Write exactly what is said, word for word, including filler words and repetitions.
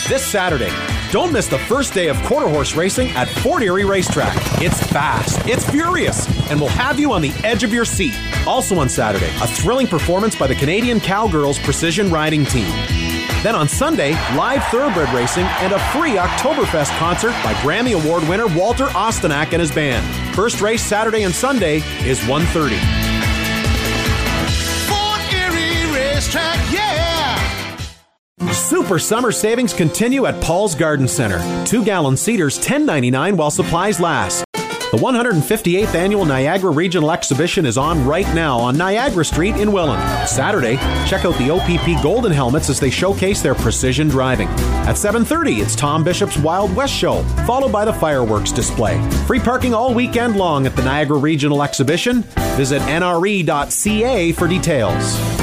this Saturday. Don't miss the first day of quarter horse racing at Fort Erie Racetrack. It's fast, it's furious, and will have you on the edge of your seat. Also on Saturday, a thrilling performance by the Canadian Cowgirls Precision Riding Team. Then on Sunday, live thoroughbred racing and a free Oktoberfest concert by Grammy Award winner Walter Ostanak and his band. First race Saturday and Sunday is one thirty. Fort Erie Racetrack, yeah! Super summer savings continue at Paul's Garden Center. Two-gallon cedars, ten ninety-nine while supplies last. The one hundred fifty-eighth Annual Niagara Regional Exhibition is on right now on Niagara Street in Welland. Saturday, check out the O P P Golden Helmets as they showcase their precision driving. At seven thirty, it's Tom Bishop's Wild West Show, followed by the fireworks display. Free parking all weekend long at the Niagara Regional Exhibition. Visit N R E dot C A for details.